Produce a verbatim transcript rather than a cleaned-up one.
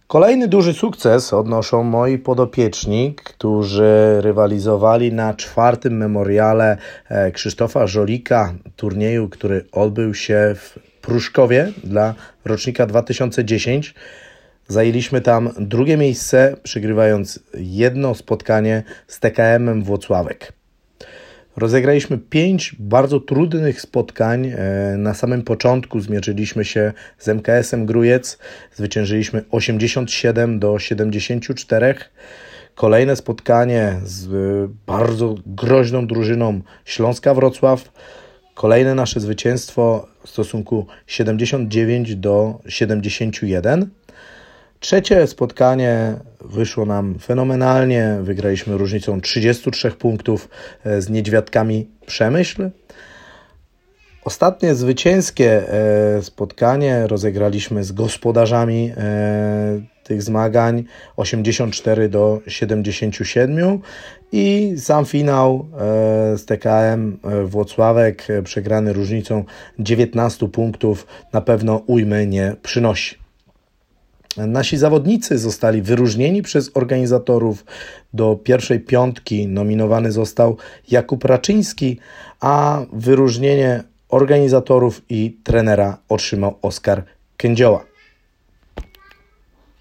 Kolejny duży sukces odnoszą moi podopieczni, którzy rywalizowali na czwartym memoriale Krzysztofa Żolika, turnieju, który odbył się w Pruszkowie dla rocznika dwa tysiące dziesiątego. Zajęliśmy tam drugie miejsce, przegrywając jedno spotkanie z T K M-em Włocławek. Rozegraliśmy pięć bardzo trudnych spotkań. Na samym początku zmierzyliśmy się z M K S-em Grójec. Zwyciężyliśmy osiemdziesiąt siedem do siedemdziesięciu czterech. Kolejne spotkanie z bardzo groźną drużyną Śląska Wrocław. Kolejne nasze zwycięstwo w stosunku siedemdziesiąt dziewięć do siedemdziesięciu jeden. Trzecie spotkanie wyszło nam fenomenalnie. Wygraliśmy różnicą trzydziestu trzech punktów z Niedźwiadkami Przemyśl. Ostatnie zwycięskie spotkanie rozegraliśmy z gospodarzami tych zmagań osiemdziesiąt cztery do siedemdziesięciu siedmiu i sam finał z T K M Włocławek przegrany różnicą dziewiętnastu punktów na pewno ujmy nie przynosi. Nasi zawodnicy zostali wyróżnieni przez organizatorów. Do pierwszej piątki nominowany został Jakub Raczyński, a wyróżnienie organizatorów i trenera otrzymał Oskar Kędzioła.